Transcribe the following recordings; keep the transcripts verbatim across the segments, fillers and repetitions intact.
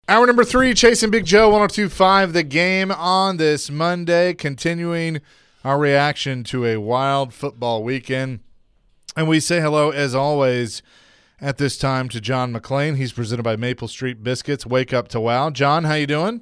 Hour number three, Chasing Big Joe, one oh two point five The Game on this Monday, continuing our reaction to a wild football weekend. And we say hello, as always, at this time to John McClain. He's presented by Maple Street Biscuits. Wake up to wow. John, how you doing?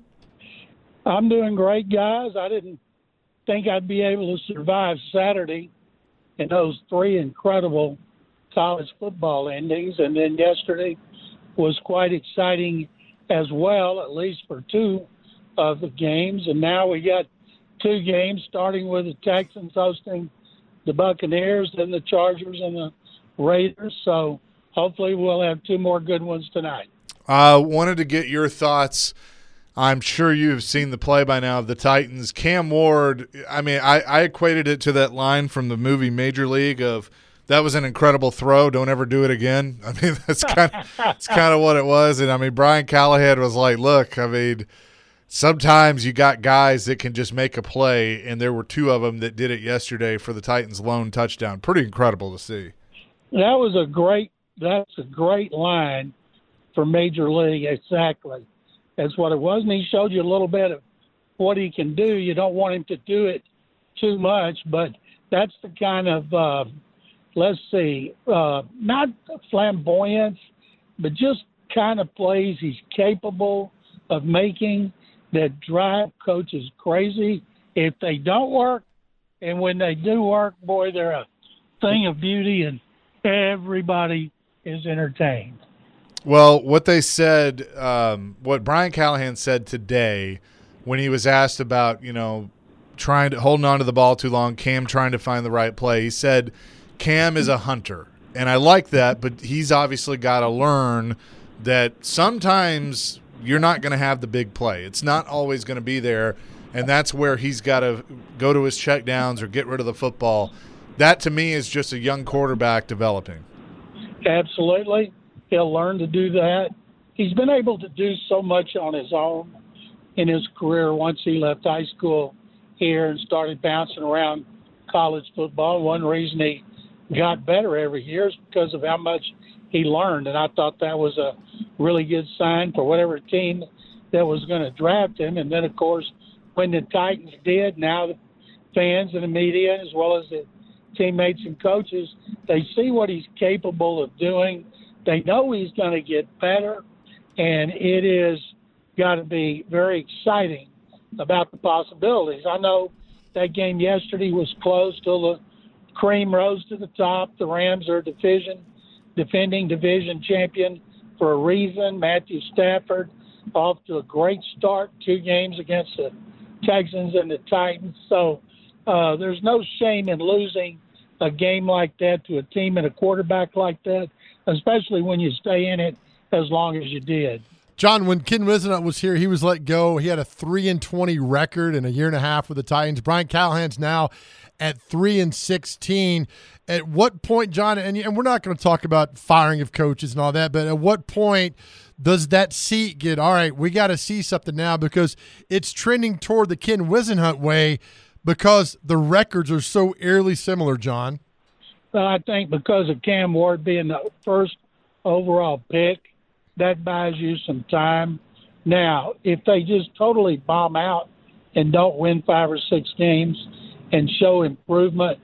I'm doing great, guys. I didn't think I'd be able to survive Saturday and those three incredible college football endings. And then yesterday was quite exciting as well, at least for two of the games. And now we got two games, starting with the Texans hosting the Buccaneers, then the Chargers and the Raiders. So hopefully we'll have two more good ones tonight. I uh, wanted to get your thoughts. I'm sure you've seen the play by now of the Titans. Cam Ward, I mean, I, I equated it to that line from the movie Major League of, that was an incredible throw. Don't ever do it again. I mean, that's kind of that's kind of what it was. And, I mean, Brian Callahan was like, look, I mean, sometimes you got guys that can just make a play, and there were two of them that did it yesterday for the Titans' lone touchdown. Pretty incredible to see. That was a great – that's a great line for Major League, exactly. That's what it was. And he showed you a little bit of what he can do. You don't want him to do it too much, but that's the kind of uh, – let's see, uh, not flamboyance, but just kind of plays he's capable of making that drive coaches crazy if they don't work. And when they do work, boy, they're a thing of beauty, and everybody is entertained. Well, what they said, um, what Brian Callahan said today when he was asked about, you know, trying to holding on to the ball too long, Cam trying to find the right play, he said – Cam is a hunter, and I like that, but he's obviously got to learn that sometimes you're not going to have the big play. It's not always going to be there, and that's where he's got to go to his checkdowns or get rid of the football. That, to me, is just a young quarterback developing. Absolutely. He'll learn to do that. He's been able to do so much on his own in his career once he left high school here and started bouncing around college football. One reason he got better every year is because of how much he learned, and I thought that was a really good sign for whatever team that was going to draft him. And then, of course, when the Titans did, now the fans and the media, as well as the teammates and coaches, they see what he's capable of doing. They know he's going to get better, and it is got to be very exciting about the possibilities. I know that game yesterday was close till the cream rose to the top. The Rams are division, defending division champion for a reason. Matthew Stafford off to a great start, two games against the Texans and the Titans. So uh, there's no shame in losing a game like that to a team and a quarterback like that, especially when you stay in it as long as you did. John, when Ken Whisenhunt was here, he was let go. He had a three and twenty record in a year and a half with the Titans. Brian Callahan's now at three and sixteen. At what point, John, and, and we're not going to talk about firing of coaches and all that, but at what point does that seat get, all right, we got to see something now, because it's trending toward the Ken Whisenhunt way because the records are so eerily similar, John? Well, I think because of Cam Ward being the first overall pick, that buys you some time. Now, if they just totally bomb out and don't win five or six games and show improvement,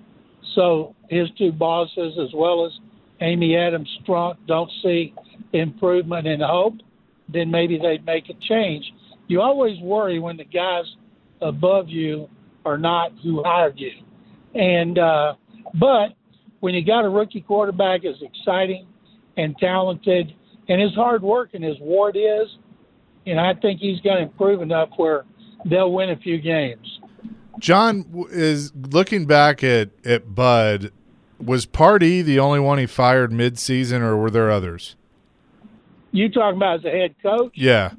so his two bosses as well as Amy Adams Strunk don't see improvement and hope, then maybe they'd make a change. You always worry when the guys above you are not who hired you. And uh, but when you got a rookie quarterback as exciting and talented, and as hard working as Ward is, you know, I think he's going to improve enough where they'll win a few games. John, is looking back at, at Bud, was Pardee the only one he fired mid-season, or were there others? You talking about as a head coach? Yeah.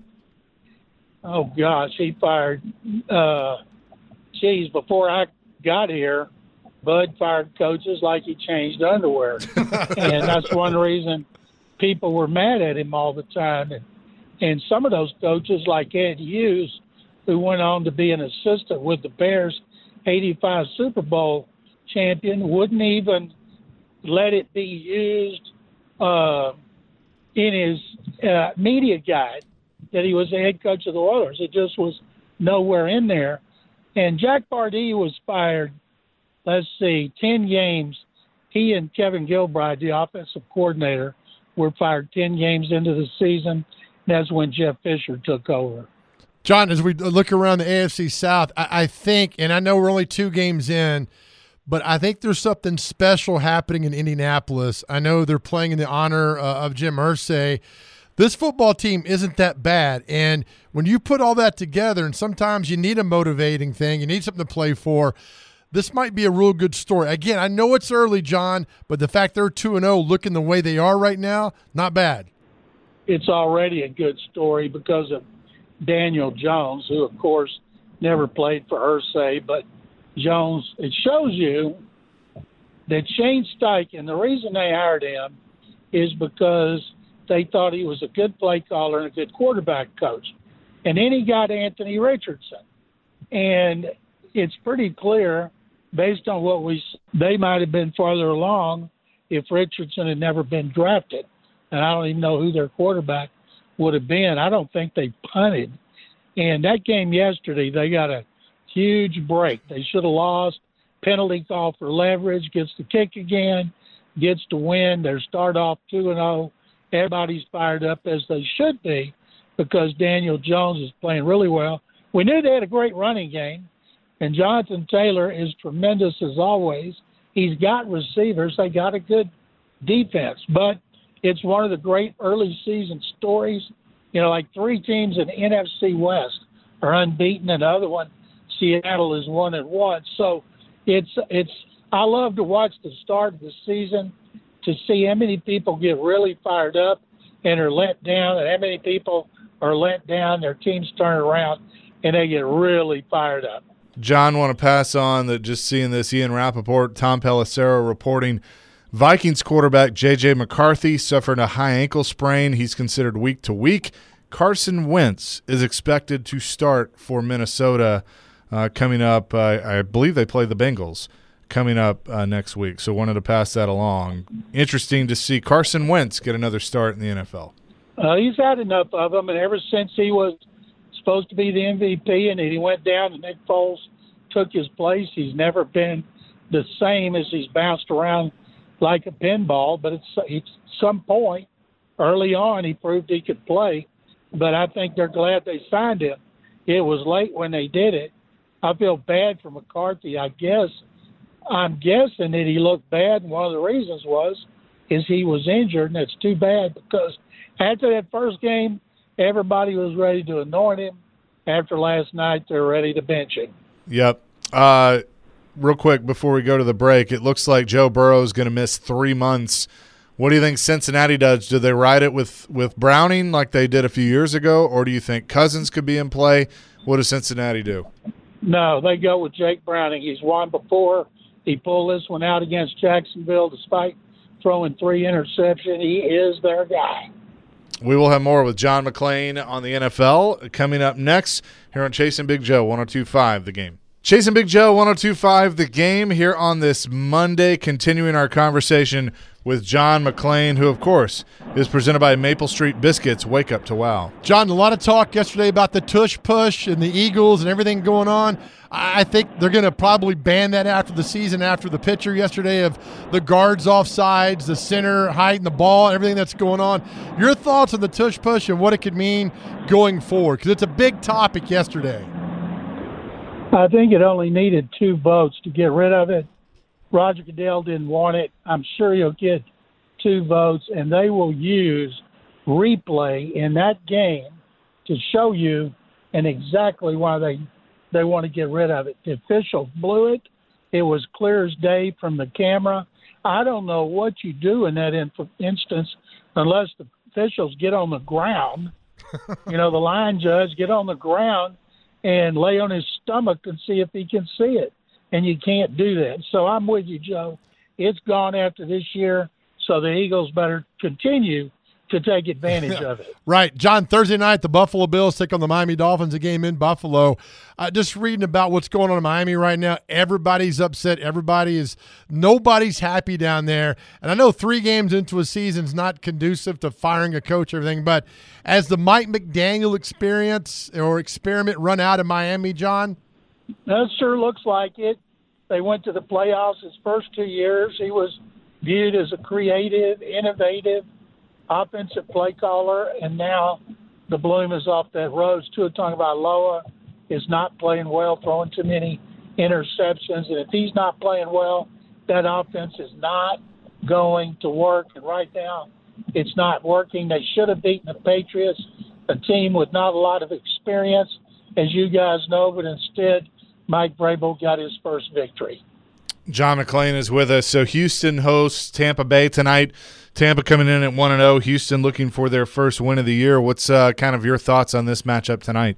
Oh, gosh, he fired uh, – geez, before I got here, Bud fired coaches like he changed underwear. And that's one reason people were mad at him all the time. And, and some of those coaches, like Ed Hughes, who went on to be an assistant with the Bears, eighty-five Super Bowl champion, wouldn't even let it be used uh, in his uh, media guide. that he was the head coach of the Oilers. It just was nowhere in there. And Jack Pardee was fired, let's see, ten games. He and Kevin Gilbride, the offensive coordinator, were fired ten games into the season. That's when Jeff Fisher took over. John, as we look around the A F C South, I, I think, and I know we're only two games in, but I think there's something special happening in Indianapolis. I know they're playing in the honor uh, of Jim Irsay. This football team isn't that bad, and when you put all that together, and sometimes you need a motivating thing, you need something to play for, this might be a real good story. Again, I know it's early, John, but the fact they're two and oh looking the way they are right now, not bad. It's already a good story because of Daniel Jones, who, of course, never played for Irsay, but Jones, it shows you that Shane Steichen, the reason they hired him is because they thought he was a good play caller and a good quarterback coach. And then he got Anthony Richardson. And it's pretty clear, based on what we they might have been farther along if Richardson had never been drafted. And I don't even know who their quarterback would have been. I don't think they punted. And that game yesterday, they got a huge break. They should have lost. Penalty call for leverage, gets the kick again, gets to win. They start off two and oh. Everybody's fired up, as they should be, because Daniel Jones is playing really well. We knew they had a great running game, and Jonathan Taylor is tremendous as always. He's got receivers. They got a good defense, but it's one of the great early season stories. You know, like three teams in the N F C West are unbeaten, and the other one, Seattle, is one and one. So it's it's. I love to watch the start of the season to see how many people get really fired up and are let down, and how many people are let down, their teams turn around, and they get really fired up. John, want to pass on that just seeing this, Ian Rappaport, Tom Pelissero reporting Vikings quarterback J J McCarthy suffered a high ankle sprain. He's considered week to week. Carson Wentz is expected to start for Minnesota uh, coming up. Uh, I believe they play the Bengals coming up uh, next week, so wanted to pass that along. Interesting to see Carson Wentz get another start in the N F L. Uh, he's had enough of them, and ever since he was supposed to be the M V P and he went down and Nick Foles took his place, he's never been the same as he's bounced around like a pinball. But it's, it's some point early on he proved he could play, but I think they're glad they signed him. It was late when they did it. I feel bad for McCarthy. I guess I'm guessing that he looked bad, and one of the reasons was is he was injured, and it's too bad because after that first game, everybody was ready to anoint him. After last night, they're ready to bench him. Yep. Uh, real quick before we go to the break, it looks like Joe Burrow is going to miss three months. What do you think Cincinnati does? Do they ride it with, with Browning like they did a few years ago, or do you think Cousins could be in play? What does Cincinnati do? No, they go with Jake Browning. He's won before. He pulled this one out against Jacksonville despite throwing three interceptions. He is their guy. We will have more with John McClain on the N F L coming up next here on Chasing Big Joe, one oh two point five The Game. Chasing Big Joe, one oh two point five The Game, here on this Monday, continuing our conversation with John McClain, who, of course, is presented by Maple Street Biscuits. Wake up to wow. John, a lot of talk yesterday about the tush push and the Eagles and everything going on. I think they're going to probably ban that after the season, after the picture yesterday of the guards offsides, the center hiding the ball, everything that's going on. Your thoughts on the tush push and what it could mean going forward? Because it's a big topic yesterday. I think it only needed two votes to get rid of it. Roger Goodell didn't want it. I'm sure he'll get two votes, and they will use replay in that game to show you and exactly why they they want to get rid of it. The officials blew it. It was clear as day from the camera. I don't know what you do in that inf- instance unless the officials get on the ground. You know, the line judge get on the ground and lay on his stomach and see if he can see it. And you can't do that. So I'm with you, Joe. It's gone after this year, so the Eagles better continue to take advantage of it. Right. John, Thursday night, the Buffalo Bills take on the Miami Dolphins, a game in Buffalo. Uh, just reading about what's going on in Miami right now, everybody's upset. Everybody is – nobody's happy down there. And I know three games into a season is not conducive to firing a coach or everything, but as the Mike McDaniel experience or experiment run out in Miami, John? That sure looks like it. They went to the playoffs his first two years. He was viewed as a creative, innovative, offensive play caller, and now the bloom is off that rose. Tua Tagovailoa is not playing well, throwing too many interceptions, and if he's not playing well, that offense is not going to work. And right now, it's not working. They should have beaten the Patriots, a team with not a lot of experience, as you guys know, but instead, Mike Vrabel got his first victory. John McClain is with us. So Houston hosts Tampa Bay tonight. Tampa coming in at one and oh. Houston looking for their first win of the year. What's uh, kind of your thoughts on this matchup tonight?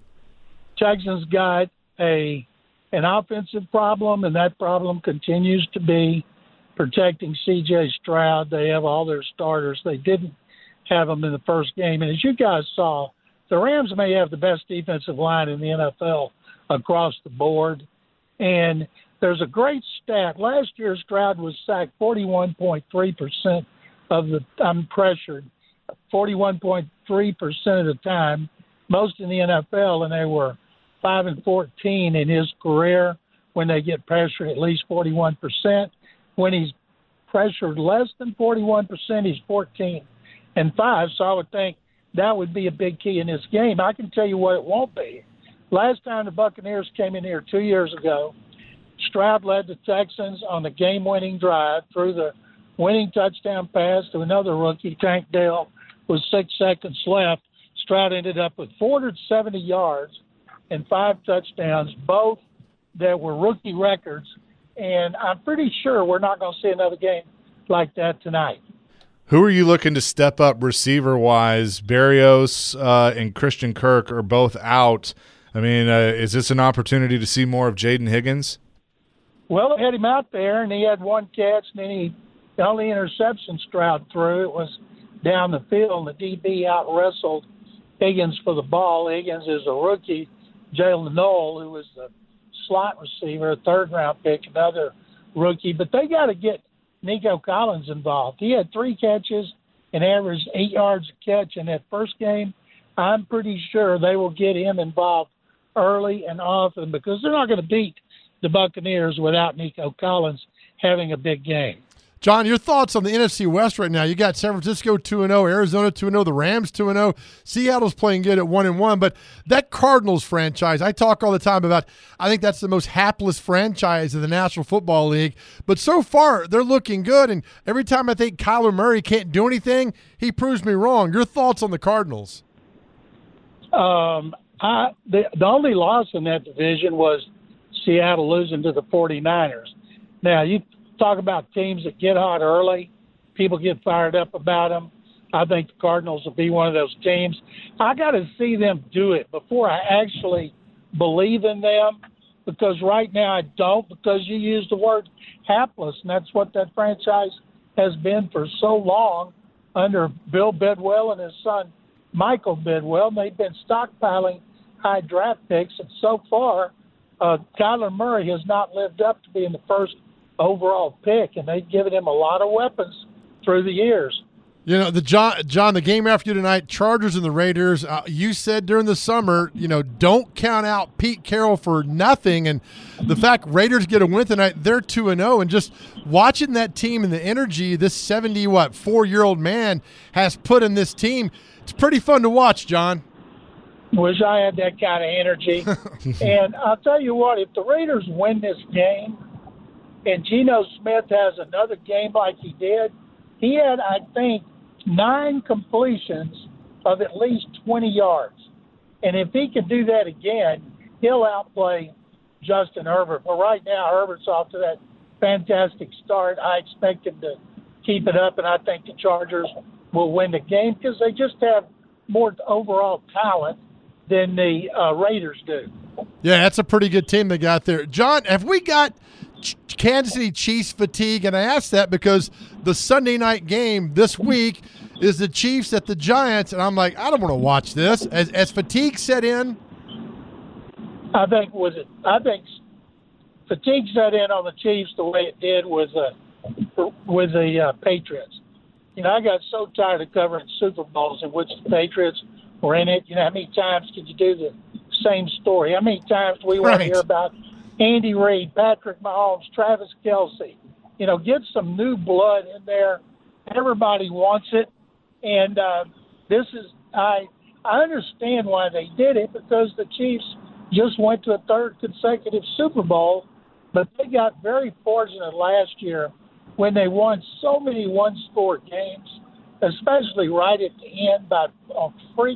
Texans got a an offensive problem, and that problem continues to be protecting C J Stroud. They have all their starters. They didn't have them in the first game. And as you guys saw, the Rams may have the best defensive line in the N F L across the board. And there's a great stat. Last year, Stroud was sacked forty-one point three percent of the time pressured, forty-one point three percent of the time, most in the N F L, and they were five and fourteen in his career when they get pressured at least forty-one percent. When he's pressured less than forty-one percent, he's fourteen and five. So I would think that would be a big key in this game. I can tell you what it won't be. Last time the Buccaneers came in here two years ago, Stroud led the Texans on the game-winning drive through the winning touchdown pass to another rookie, Tank Dell, with six seconds left. Stroud ended up with four hundred seventy yards and five touchdowns, both that were rookie records. And I'm pretty sure we're not going to see another game like that tonight. Who are you looking to step up receiver-wise? Berrios uh, and Christian Kirk are both out. I mean, uh, is this an opportunity to see more of Jaden Higgins? Well, they had him out there, and he had one catch, and then he the only interception Stroud threw, it was down the field. The D B out-wrestled Higgins for the ball. Higgins is a rookie. Jalen Noel, who was the slot receiver, a third-round pick, another rookie. But they got to get Nico Collins involved. He had three catches and averaged eight yards a catch in that first game. I'm pretty sure they will get him involved early and often because they're not going to beat the Buccaneers without Nico Collins having a big game. John, your thoughts on the N F C West right now? You got San Francisco two and oh, Arizona two and oh, the Rams two and oh, Seattle's playing good at one and one, but that Cardinals franchise, I talk all the time about, I think that's the most hapless franchise of the National Football League, but so far they're looking good, and every time I think Kyler Murray can't do anything, he proves me wrong. Your thoughts on the Cardinals? Um, I, the, the only loss in that division was Seattle losing to the forty-niners. Now, you talk about teams that get hot early, people get fired up about them. I think the Cardinals will be one of those teams. I got to see them do it before I actually believe in them, because right now I don't, because you used the word hapless, and that's what that franchise has been for so long under Bill Bidwell and his son Michael Bidwell. And they've been stockpiling high draft picks, and so far uh, Kyler Murray has not lived up to being the first overall pick, and they've given him a lot of weapons through the years. You know, the John, John, the game after you tonight, Chargers and the Raiders, uh, you said during the summer, you know, don't count out Pete Carroll for nothing, and the fact Raiders get a win tonight, they're two and oh, and just watching that team and the energy this seventy, what, four-year-old man has put in this team, it's pretty fun to watch, John. Wish I had that kind of energy. And I'll tell you what, if the Raiders win this game, and Geno Smith has another game like he did, he had, I think, nine completions of at least twenty yards. And if he can do that again, he'll outplay Justin Herbert. But right now, Herbert's off to that fantastic start. I expect him to keep it up, and I think the Chargers will win the game because they just have more overall talent than the uh, Raiders do. Yeah, that's a pretty good team they got there. John, have we got Kansas City Chiefs fatigue? And I ask that because the Sunday night game this week is the Chiefs at the Giants, and I'm like, I don't want to watch this. As, as fatigue set in, I think with it, I think fatigue set in on the Chiefs the way it did with uh, with the uh, Patriots. You know, I got so tired of covering Super Bowls in which the Patriots were in it. You know, how many times could you do the same story? How many times do we want to Right. hear about Andy Reid, Patrick Mahomes, Travis Kelce? You know, get some new blood in there. Everybody wants it. And uh, this is, I I understand why they did it, because the Chiefs just went to a third consecutive Super Bowl, but they got very fortunate last year when they won so many one-score games, especially right at the end by on freak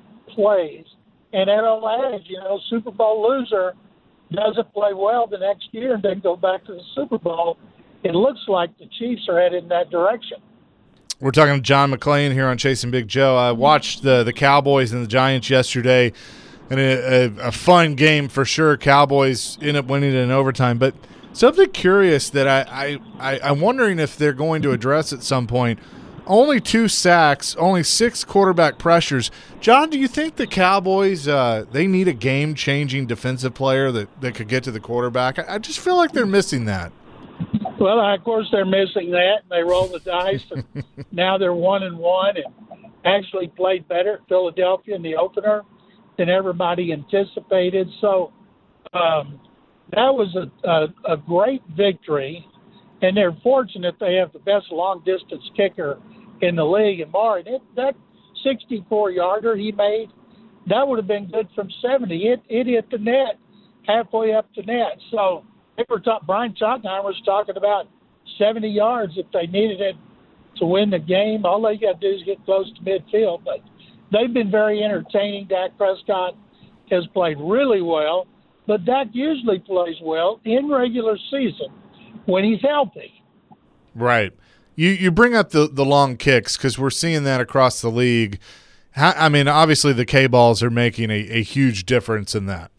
plays. And that old adage, you know, Super Bowl loser doesn't play well the next year and then go back to the Super Bowl. It looks like the Chiefs are headed in that direction. We're talking to John McClain here on Chasing Big Joe. I watched the the Cowboys and the Giants yesterday, and a, a, a fun game for sure. Cowboys end up winning it in overtime, but something curious that I, I, I, I'm wondering if they're going to address at some point. Only two sacks, only six quarterback pressures. John, do you think the Cowboys, uh, they need a game-changing defensive player that, that could get to the quarterback? I, I just feel like they're missing that. Well, of course, they're missing that, and they roll the dice, and now they're one and one, and actually played better at Philadelphia in the opener than everybody anticipated. So um, that was a, a, a great victory, and they're fortunate they have the best long-distance kicker in the league. And Maury, that, that sixty-four-yarder he made, that would have been good from seventy. It, it hit the net halfway up the net. So they were talk, Brian Schottenheimer was talking about seventy yards if they needed it to win the game. All they got to do is get close to midfield. But they've been very entertaining. Dak Prescott has played really well, but Dak usually plays well in regular season when he's healthy. Right. You you bring up the, the long kicks because we're seeing that across the league. How, I mean, obviously the K-balls are making a, a huge difference in that.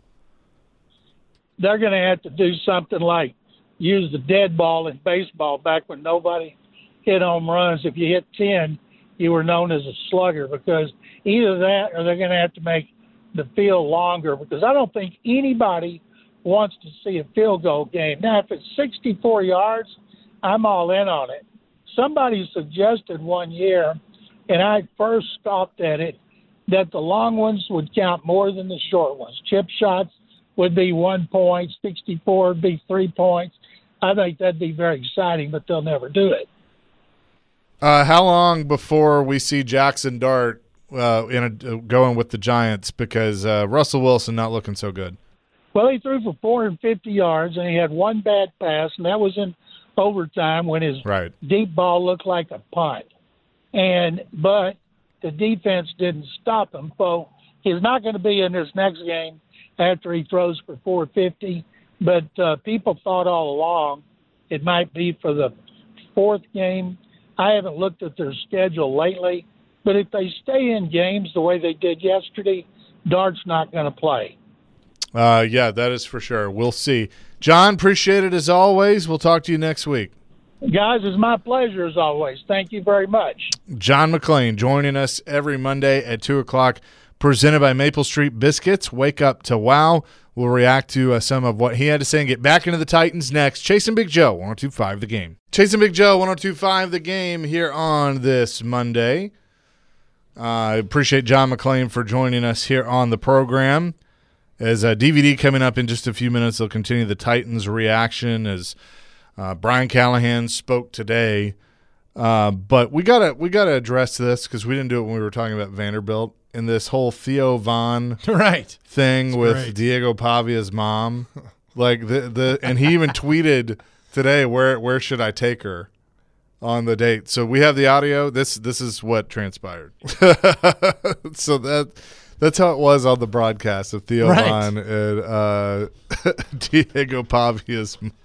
They're going to have to do something like use the dead ball in baseball back when nobody hit home runs. If you hit ten, you were known as a slugger, because either that or they're going to have to make the field longer, because I don't think anybody wants to see a field goal game. Now, if it's sixty-four yards, I'm all in on it. Somebody suggested one year, and I first scoffed at it, that the long ones would count more than the short ones. Chip shots would be one point, sixty-four would be three points. I think that'd be very exciting, but they'll never do it. Uh, how long before we see Jackson Dart uh, in a, uh, going with the Giants, because uh, Russell Wilson not looking so good? Well, he threw for four hundred fifty yards, and he had one bad pass, and that was in overtime when his Right. deep ball looked like a punt. And but the defense didn't stop him, so he's not going to be in this next game after he throws for four hundred fifty. But uh, people thought all along it might be for the fourth game. I haven't looked at their schedule lately, but if they stay in games the way they did yesterday, Dart's not going to play. Uh, yeah, that is for sure. We'll see. John, appreciate it as always. We'll talk to you next week. Guys, it's my pleasure as always. Thank you very much. John McClain joining us every Monday at two o'clock, presented by Maple Street Biscuits. Wake up to wow. We'll react to uh, some of what he had to say and get back into the Titans next. Chasing Big Joe, one oh two point five The Game. Chasing Big Joe, one oh two point five The Game here on this Monday. I uh, appreciate John McClain for joining us here on the program. As a D V D coming up in just a few minutes, they'll continue the Titans' reaction as uh, Brian Callahan spoke today. Uh, but we gotta we gotta address this because we didn't do it when we were talking about Vanderbilt and this whole Theo Vaughn right thing That's with great. Diego Pavia's mom. Like the the and he even tweeted today, where where should I take her on the date? So we have the audio. This this is what transpired. So that. That's how it was on the broadcast of Theo Right. Vaughn and uh, Diego Pavia's mom.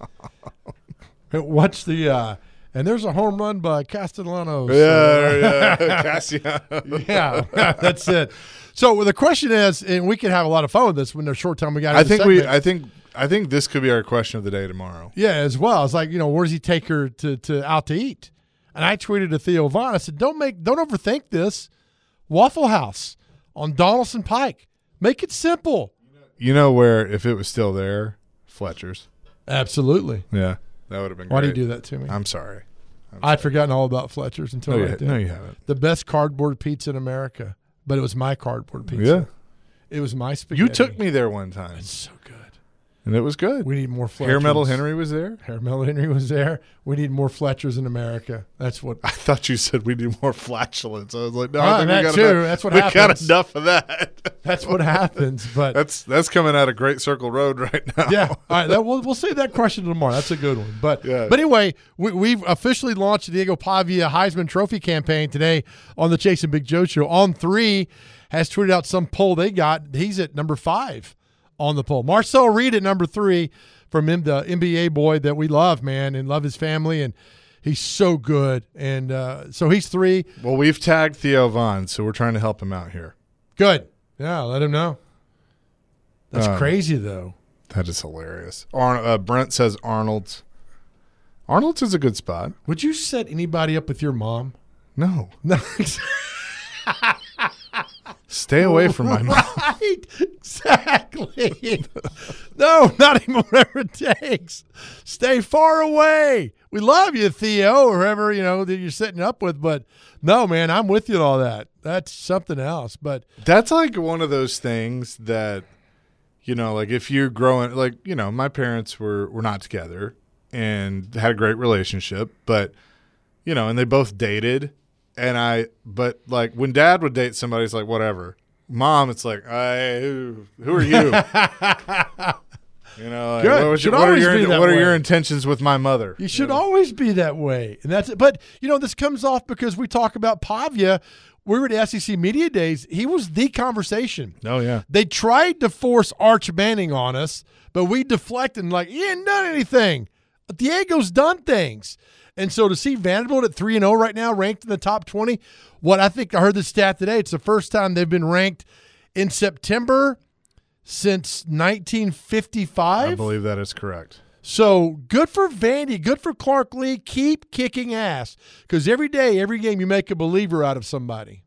What's the uh, and there's a home run by Castellanos. Yeah, yeah, Cassiano. yeah, that's it. So well, the question is, and we can have a lot of fun with this when there's short time we got. I in the think we. segment. I think. I think this could be our question of the day tomorrow. Yeah, as well. It's like, you know, where does he take her to, to out to eat? And I tweeted to Theo Vaughn. I said, don't make, don't overthink this. Waffle House on Donaldson Pike. Make it simple. You know where, if it was still there, Fletcher's. Absolutely. Yeah, that would have been great. Why do you do that to me? I'm sorry. I'm I'd sorry. forgotten all about Fletcher's until No, right you, there. no, you haven't. The best cardboard pizza in America, but it was my cardboard pizza. Yeah. It was my spaghetti. You took me there one time, It's so good. and it was good. We need more Fletcher's. Hair Metal Henry was there? Hair Metal Henry was there. We need more Fletcher's in America. That's what. I thought you said we need more flatulence. I was like, no, Ah, I think that we got too. enough. That's what we happens. got enough of that. That's what happens. But That's that's coming out of Great Circle Road right now. yeah, all right. That, we'll we'll save that question tomorrow. That's a good one. But Yeah. but anyway, we, we've officially launched the Diego Pavia Heisman Trophy campaign today on the Chase and Big Joe show. On three has tweeted out some poll they got. He's at number five on the poll. Marcel Reed at number three from him, the N B A boy that we love, man, and love his family, and he's so good. And uh, so he's three. Well, we've tagged Theo Vaughn, so we're trying to help him out here. Good. Yeah, let him know. That's Um, crazy though. That is hilarious. Ar- uh, Brent says Arnold's. Arnold's is a good spot. Would you set anybody up with your mom? No. No. Stay away from my mom. Right, exactly. No, not even whatever it takes. Stay far away. We love you, Theo, or whoever you know that you're sitting up with, but no, man, I'm with you on all that. That's something else. But That's like one of those things that, you know, like if you're growing, like, you know, my parents were, were not together and had a great relationship, but, you know, and they both dated. And I, but like when dad would date somebody, it's like, whatever. Mom, it's like, I, who, who are you? You know, like, Good. what, was Should your, what are always your, be that what are way. your intentions with my mother? you should know? always be that way. And that's it. But, you know, this comes off because we talk about Pavia. We were at S E C Media Days. He was the conversation. Oh, yeah. They tried to force Arch Manning on us, but we deflected and like, he ain't done anything. Diego's done things. And so to see Vanderbilt at three and oh right now, ranked in the top twenty, what I think I heard the stat today, it's the first time they've been ranked in September since nineteen fifty-five. I believe that is correct. So good for Vandy, good for Clark Lee. Keep kicking ass because every day, every game, you make a believer out of somebody.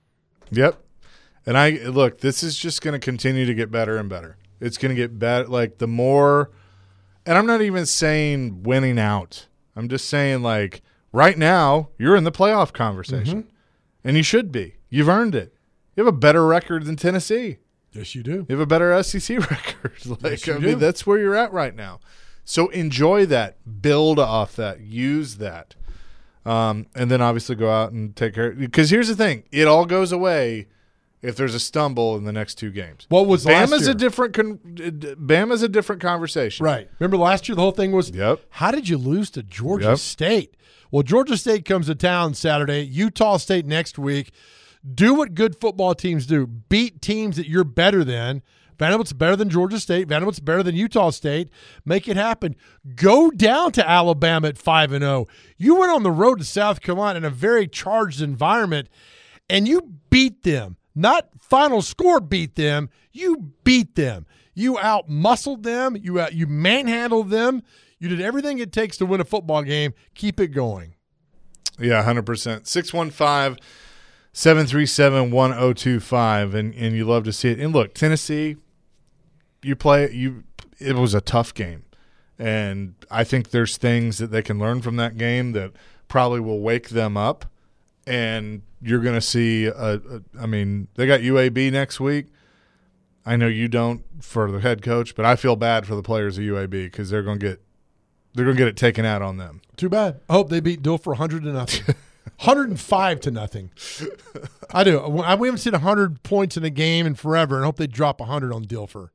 Yep. And I look, this is just going to continue to get better and better. It's going to get better. Like the more, and I'm not even saying winning out. I'm just saying like right now you're in the playoff conversation Mm-hmm. and you should be. You've earned it. You have a better record than Tennessee. Yes, you do. You have a better S E C record. Like, Yes, you I do. mean, that's where you're at right now. So enjoy that, build off that, use that. Um, and then obviously go out and take care. Because here's the thing. It all goes away if there's a stumble in the next two games. What was last Bama's year? a different con- Bama's a different conversation. Right. Remember last year, the whole thing was, Yep. how did you lose to Georgia Yep. State? Well, Georgia State comes to town Saturday, Utah State next week. Do what good football teams do. Beat teams that you're better than. Vanderbilt's better than Georgia State. Vanderbilt's better than Utah State. Make it happen. Go down to Alabama at five and oh. You went on the road to South Carolina in a very charged environment, and you beat them. Not final score beat them. You beat them. You out-muscled them. You out, you manhandled them. You did everything it takes to win a football game. Keep it going. Yeah, one hundred percent. six one five, seven three seven, one oh two five, and, and you love to see it. And look, Tennessee, you play you. It was a tough game, and I think there's things that they can learn from that game that probably will wake them up. And you're going to see. A, a, I mean, they got U A B next week. I know you don't for the head coach, but I feel bad for the players of U A B because they're going to get they're going to get it taken out on them. Too bad. I hope they beat Dill for one hundred to nothing. one hundred five to nothing. I do. I- We haven't seen one hundred points in a game in forever, and I hope they drop one hundred on Dilfer.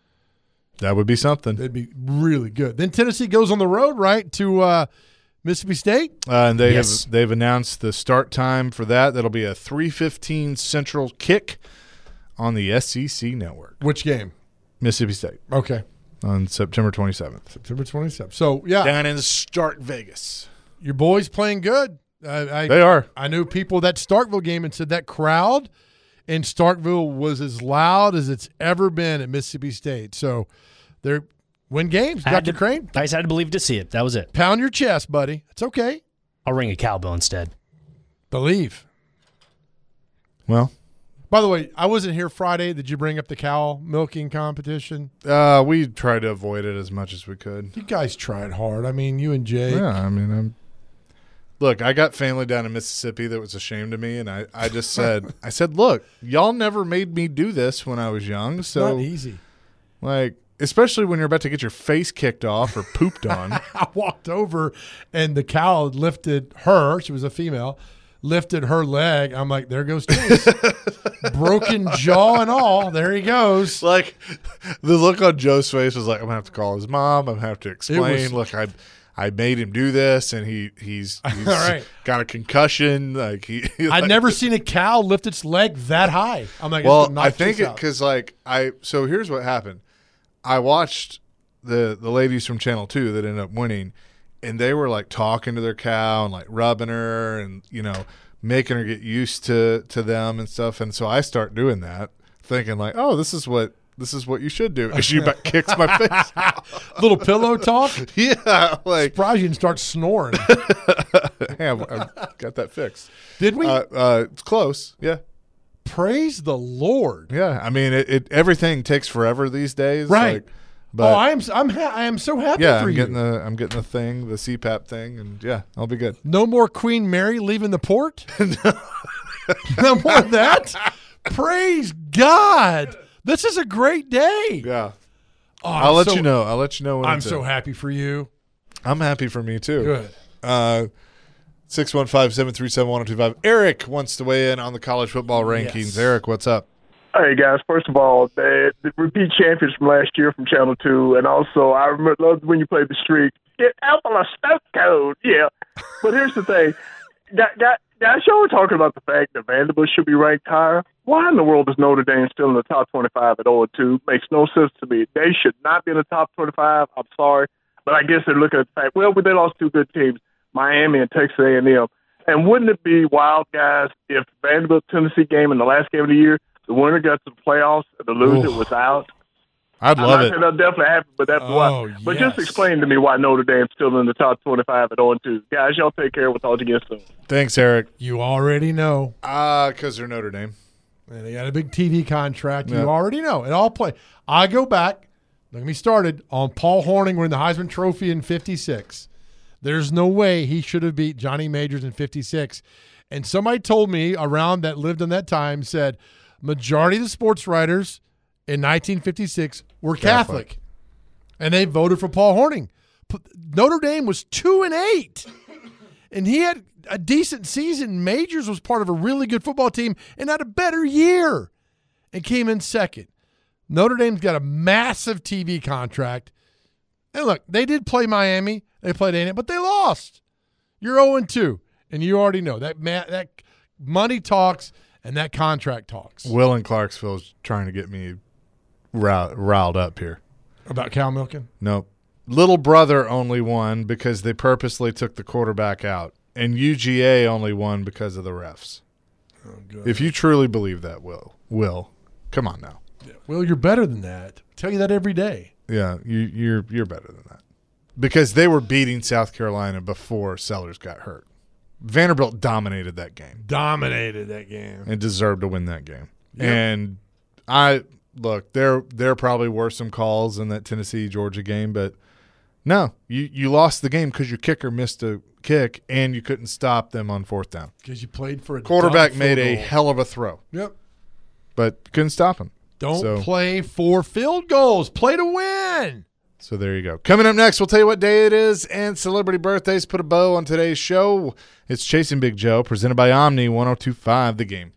That would be something. That'd be really good. Then Tennessee goes on the road, right, to uh, Mississippi State? Uh, and they Yes. have they've announced the start time for that. That'll be a three fifteen Central kick on the S E C network. Which game? Mississippi State Okay. on September twenty-seventh. September twenty-seventh. So, yeah, Down in Stark Vegas. your boys playing good. I, I, They are. I knew people that Starkville game and said that crowd in Starkville was as loud as it's ever been at Mississippi State. So they're win games. I had Doctor to- Crane, I just had to believe to see it. That was it. pound your chest, buddy. It's okay. I'll ring a cowbell instead. Believe. Well, by the way, I wasn't here Friday. Did you bring up the cow milking competition? uh, we tried to avoid it as much as we could. You guys tried hard. I mean, you and Jake. Yeah, I mean, I'm. Look, I got family down in Mississippi that was ashamed of me, and I, I just said, I said, look, y'all never made me do this when I was young, It's so not easy. like, especially when you're about to get your face kicked off or pooped on. I walked over, and the cow lifted her. She was a female. Lifted her leg. I'm like, there goes Chase. Broken jaw and all. There he goes. Like, the look on Joe's face was like, I'm gonna have to call his mom. I'm gonna have to explain. was- Look, I, I made him do this, and he he's, he's All right. got a concussion. Like he, I'd like, never seen a cow lift its leg that high. I'm like, it's Well, gonna knock I think Chase it out. because like I. So here's what happened. I watched the the ladies from Channel Two that ended up winning, and they were like talking to their cow and like rubbing her and you know making her get used to to them and stuff. And so I start doing that, thinking like, oh, this is what this is what you should do. And she about kicks my face. Little pillow talk. Yeah, like Surprised you didn't start snoring. hey, I, I got that fixed. Did we? Uh, uh, it's close. Yeah, Praise the Lord. yeah. I mean, it, it everything takes forever these days. Right. Like, but oh, I am. I'm. Ha- I am so happy yeah, for I'm you. getting the I'm getting the thing, the C PAP thing, and yeah, I'll be good. No more Queen Mary leaving the port. No more of that. Praise God. This is a great day. Yeah, Oh, I'll I'm let so- you know. I'll let you know when I'm it's so in. happy for you. I'm happy for me too. Good. Uh, six one five seven three seven one zero two five. Eric wants to weigh in on the college football rankings. Yes. Eric, what's up? Hey guys, first of all, the, the repeat champions from last year from Channel Two, and also I remember loved when you played the streak. Get Apple a snow code, yeah. But here's the thing, that, that, guys, y'all were talking about the fact that Vanderbilt should be ranked higher. Why in the world is Notre Dame still in the top twenty-five at oh and two? Makes no sense to me. They should not be in the top twenty-five. I'm sorry, but I guess they're looking at the fact. Well, they lost two good teams, Miami and Texas A and M. And wouldn't it be wild, guys, if Vanderbilt Tennessee game in the last game of the year, the winner got to the playoffs and the loser Oof. was out? I'd I'm love not it. saying that'll definitely happen, but that's Oh, why. But just yes. explain to me why Notre Dame's still in the top twenty-five at oh and two. Guys, y'all take care. We'll talk to you again soon. Thanks, Eric. You already know. Uh, because they're Notre Dame. And they got a big T V contract. Yeah. You already know. It all play. I go back, look me started, on Paul Hornung winning the Heisman Trophy in fifty-six. There's no way he should have beat Johnny Majors in fifty-six. And somebody told me around that lived in that time said majority of the sports writers in nineteen fifty-six were Catholic. Catholic. And they voted for Paul Hornung. P- Notre Dame was two and eight. And he had a decent season. Majors was part of a really good football team and had a better year and came in second. Notre Dame's got a massive T V contract. And look, they did play Miami. They played A and M, but they lost. You're oh and two, and you already know that ma- that money talks and that contract talks. Will in Clarksville's trying to get me riled, riled up here. About cow milking? Nope. Little brother only won because they purposely took the quarterback out, and U G A only won because of the refs. Oh, good. If you truly believe that, Will, Will, come on now. Well, you're better than that. I tell you that every day. Yeah, you, you're you're better than that because they were beating South Carolina before Sellers got hurt. Vanderbilt dominated that game Dominated that game. and deserved to win that game. Yep. And I look, there there probably were some calls in that Tennessee Georgia game, but no, you you lost the game because your kicker missed a kick and you couldn't stop them on fourth down. Because you played for a Quarterback dumb made field a goal. hell of a throw, Yep. but couldn't stop him. Don't So- play for field goals. Play to win. So there you go. Coming up next, we'll tell you what day it is and celebrity birthdays. Put a bow on today's show. It's Chasing Big Joe, presented by Omni one oh two point five The Game.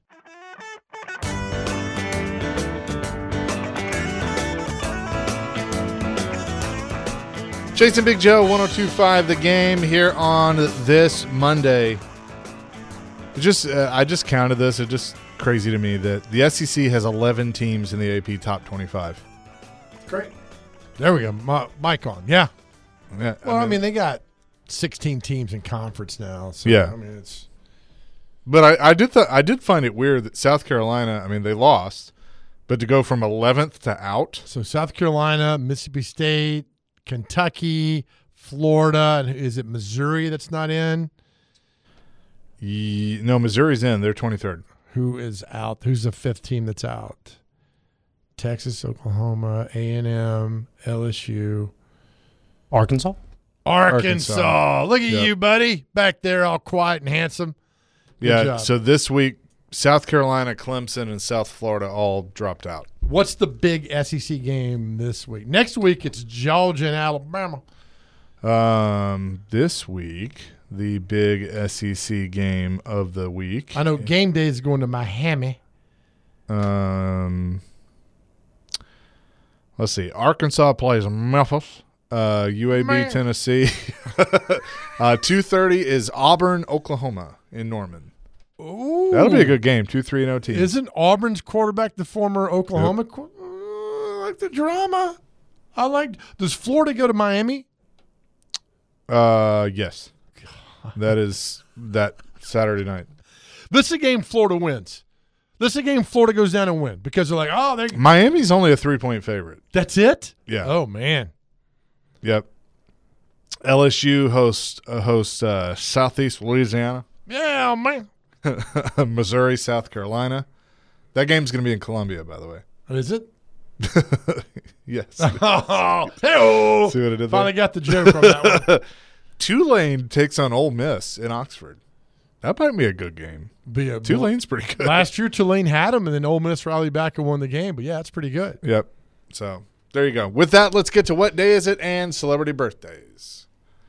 Chasing Big Joe, one oh two point five The Game here on this Monday. It just uh, I just counted this. It's just crazy to me that the S E C has eleven teams in the A P top twenty-five. Great. There we go. Mi- Mic on. Yeah. Yeah, Well, I mean, they got sixteen teams in conference now. So, Yeah. I mean, it's But I, I did th- I did find it weird that South Carolina, I mean, they lost, but to go from eleventh to out, so South Carolina, Mississippi State, Kentucky, Florida, and is it Missouri that's not in? Ye- no, Missouri's in. They're twenty-third. Who is out? Who's the fifth team that's out? Texas, Oklahoma, A and M, L S U. Arkansas? Arkansas. Arkansas. Look at Yep. you, buddy. Back there all quiet and handsome. Good yeah, job. so this week, South Carolina, Clemson, and South Florida all dropped out. What's the big S E C game this week? Next week, it's Georgia and Alabama. Um, this week, the big S E C game of the week. I know game day is going to Miami. Um, let's see. Arkansas plays Memphis. Uh, U A B, Man. Tennessee. uh, two thirty is Auburn, Oklahoma in Norman. Ooh. That'll be a good game. Two three and O team. Isn't Auburn's quarterback the former Oklahoma? Yep. Qu- uh, I like the drama. I like. Does Florida go to Miami? Uh, yes. That is that Saturday night. This is a game Florida wins. This is a game Florida goes down and win because they're like, oh, they. Miami's only a three point favorite. That's it. Yeah. Oh man. Yep. L S U hosts uh, hosts uh, Southeast Louisiana. Yeah, man. Missouri, South Carolina. That game's going to be in Columbia, by the way. Is it? Yes. Oh, hey-oh. See what I did there? Finally got the joke from that one. Tulane takes on Ole Miss in Oxford. That might be a good game. Be a, Tulane's pretty good. Last year, Tulane had them, and then Ole Miss rallied back and won the game. But, yeah, it's pretty good. Yep. So, there you go. With that, let's get to what day is it and celebrity birthdays.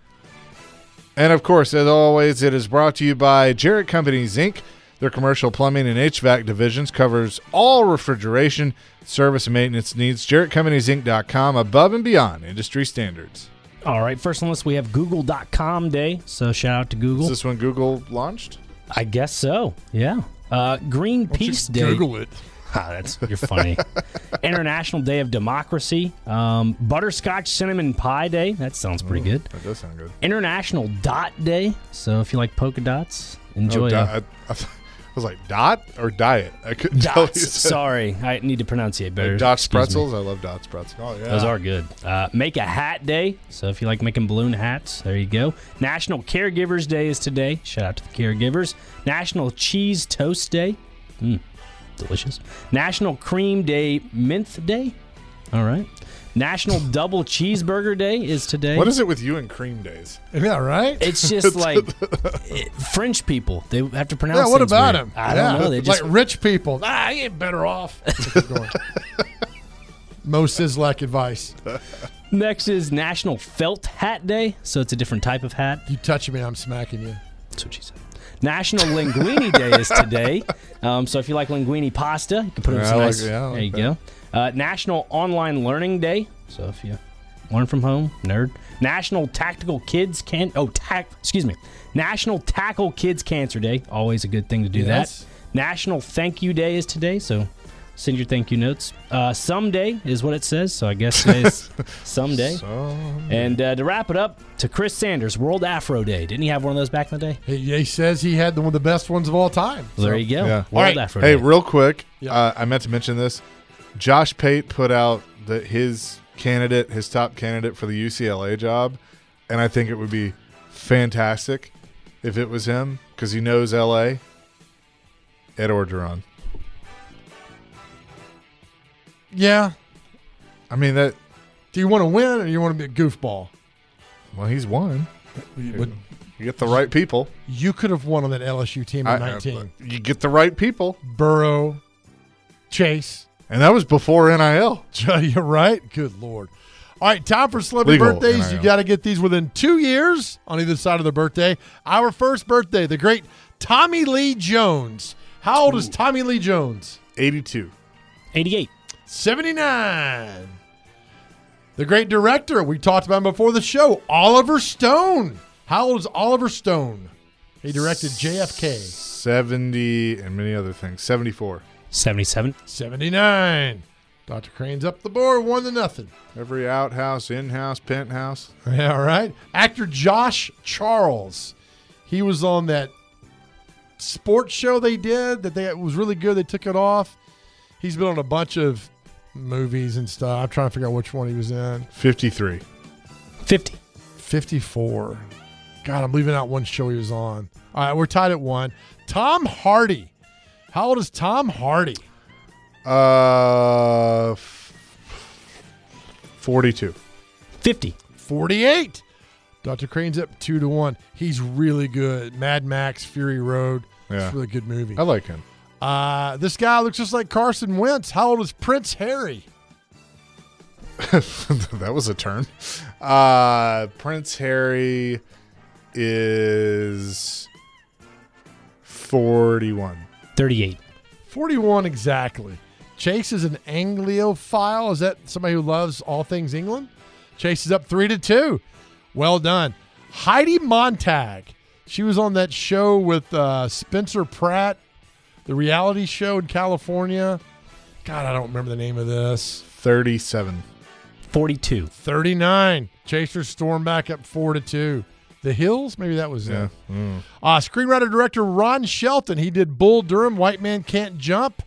And, of course, as always, it is brought to you by Jarrett Companies, Incorporated. Their commercial plumbing and H V A C divisions covers all refrigeration, service, and maintenance needs. Jarrett Companies Inc dot com, above and beyond industry standards. All right, first on the list, we have Google dot com Day, so shout out to Google. Is this when Google launched? I guess so, yeah. Uh, Greenpeace Day. Google it. Ah, that's you're funny. International Day of Democracy. Um, Butterscotch Cinnamon Pie Day. That sounds pretty Ooh, good. That does sound good. International Dot Day. So if you like polka dots, enjoy Oh, it. di- I, I, th- I was like, dot or diet? I couldn't tell you Dots. said- Sorry, I need to pronunciate better. Like Dots Excuse me. pretzels. I love Dots pretzels. Oh, yeah. Those are good. Uh, make a hat day. So if you like making balloon hats, there you go. National Caregivers Day is today. Shout out to the caregivers. National Cheese Toast Day. Mm, delicious. National Cream Day Mint Day. All right. National Double Cheeseburger Day is today. What is it with you and cream days? Yeah, right? It's just like it, French people. They have to pronounce. Yeah, what things about weird. him? I yeah. don't know. They just like rich people. Ah, he ain't better off. Mo Sizlak advice. Next is National Felt Hat Day. So it's a different type of hat. You touch me, I'm smacking you. That's what she said. National Linguine Day is today. Um, so if you like linguine pasta, you can put it in Yeah, some I like- nice. yeah, I like there you that. go. Uh, National Online Learning Day. So if you learn from home, nerd. National Tactical Kids Can. Oh, tac. Excuse me. National Tackle Kids Cancer Day. Always a good thing to do Yes. that. National Thank You Day is today. So send your thank you notes. Uh, someday is what it says. So I guess today's someday. So, And uh, to wrap it up, to Chris Sanders, World Afro Day. Didn't he have one of those back in the day? He, he says he had the, one of the best ones of all time. Well, there So- you go. yeah. World All right. Afro hey, Day. real quick, Yeah. uh, I meant to mention this. Josh Pate put out the, his candidate, his top candidate for the U C L A job, and I think it would be fantastic if it was him because he knows L A. Ed Orgeron. Yeah. I mean that. Do you want to win or do you want to be a goofball? Well, he's won. But You get the right people. you could have won on that L S U team in I- nineteen. you get the right people, Burrow, Chase. and that was before N I L. You're right. Good Lord. All right, time for celebrity Legal birthdays. N I L. You got to get these within two years on either side of their birthday. Our first birthday, the great Tommy Lee Jones. How old is Tommy Lee Jones? eighty-two. eighty-eight. seventy-nine. The great director, we talked about him before the show, Oliver Stone. How old is Oliver Stone? He directed J F K. seventy and many other things. seventy-four. seventy-seven. seventy-nine. Doctor Crane's up the board, one to nothing. Every outhouse, in-house, penthouse. Yeah, all right. Actor Josh Charles. He was on that sports show they did that they it was really good. They took it off. He's been on a bunch of movies and stuff. I'm trying to figure out which one he was in. fifty-three. fifty. fifty-four. God, I'm leaving out one show he was on. All right, we're tied at one. Tom Hardy. How old is Tom Hardy? Uh, f- forty-two. fifty. forty-eight. Doctor Crane's up two to one. He's really good. Mad Max, Fury Road. Yeah. It's a really good movie. I like him. Uh, this guy looks just like Carson Wentz. How old is Prince Harry? That was a turn. Uh, Prince Harry is forty-one. thirty-eight. forty-one exactly. Chase is an Angliophile. Is that somebody who loves all things England? Chase is up three to two. Well done. Heidi Montag. She was on that show with uh, Spencer Pratt, the reality show in California. God, I don't remember the name of this. thirty-seven. forty-two. thirty-nine. Chasers storm back up four to two. The Hills? Maybe that was Yeah. it. Mm. Uh, screenwriter director Ron Shelton. He did Bull Durham, White Man Can't Jump,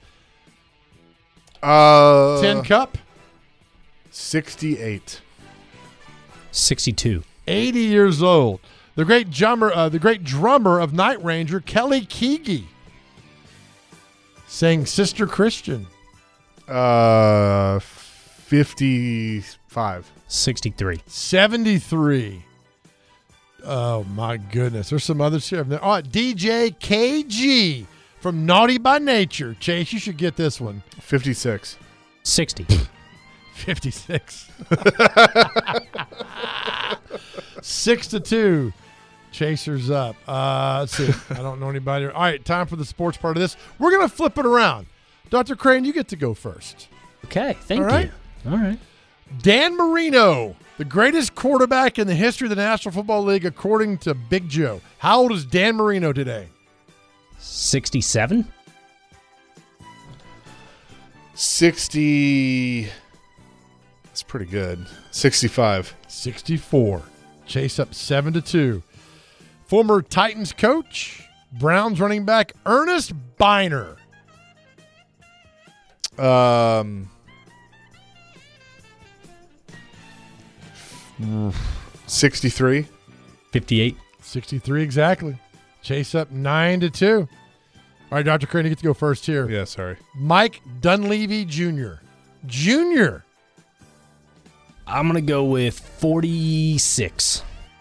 Uh, Tin Cup. sixty-eight. sixty-two. eighty years old. The great drummer, uh, the great drummer of Night Ranger, Kelly Keagy, sang Sister Christian. Uh, fifty-five. sixty-three. seventy-three. Oh, my goodness. There's some others here. Oh, D J K G from Naughty by Nature. Chase, you should get this one. fifty-six. sixty. fifty-six. Six to two. Chasers up. Uh, let's see. I don't know anybody. All right, time for the sports part of this. We're going to flip it around. Doctor Crane, you get to go first. Okay, thank All right. you. All right. Dan Marino, the greatest quarterback in the history of the National Football League, according to Big Joe. How old is Dan Marino today? sixty-seven. sixty. That's pretty good. sixty-five. sixty-four. Chase up seven to two. Former Titans coach, Browns running back Ernest Biner. Um, sixty-three. fifty-eight. sixty-three exactly. Chase up nine to two. All right, Doctor Crane, you get to go first here. Yeah, sorry. Mike Dunleavy Junior Junior. I'm going to go with forty-six.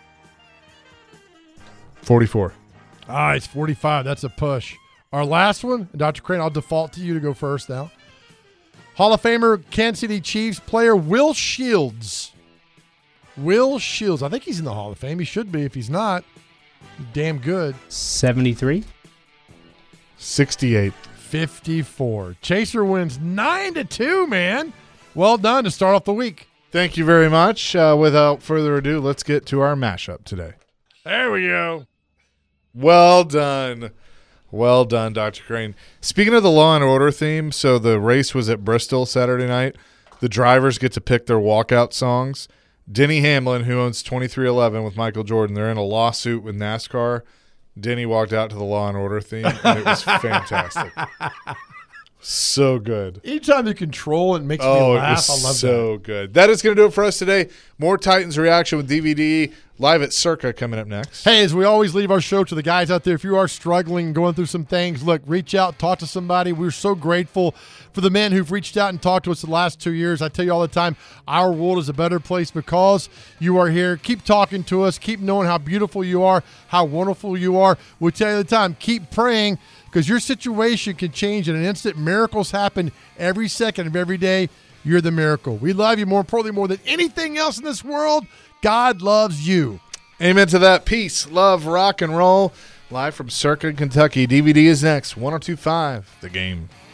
forty-four. Ah, it's forty-five. That's a push. Our last one, and Doctor Crane, I'll default to you to go first now. Hall of Famer, Kansas City Chiefs player Will Shields. Will Shields. I think he's in the Hall of Fame. He should be. If he's not, he's damn good. seventy-three. sixty-eight. fifty-four. Chaser wins nine to two, man. Well done to start off the week. Thank you very much. Uh, without further ado, let's get to our mashup today. There we go. Well done. Well done, Doctor Crane. Speaking of the Law and Order theme, so the race was at Bristol Saturday night. The drivers get to pick their walkout songs. Denny Hamlin, who owns twenty-three eleven with Michael Jordan, they're in a lawsuit with NASCAR. Denny walked out to the Law and Order theme, and it was fantastic. So good. Anytime you control it makes Oh, me it laugh, was I love so good. That is going to do it for us today. More Titans reaction with D V D live at Circa coming up next. that. Hey, as we always leave our show to the guys out there, if you are struggling, going through some things, look, reach out, talk to somebody. We're so grateful for the men who've reached out and talked to us the last two years. I tell you all the time, our world is a better place because you are here. Keep talking to us. Keep knowing how beautiful you are, how wonderful you are. We tell you all the time, keep praying because your situation can change in an instant. Miracles happen every second of every day. You're the miracle. We love you more importantly, more than anything else in this world. God loves you. Amen to that. Peace, love, rock and roll. Live from Circa, Kentucky. D V D is next. one oh two point five The Game.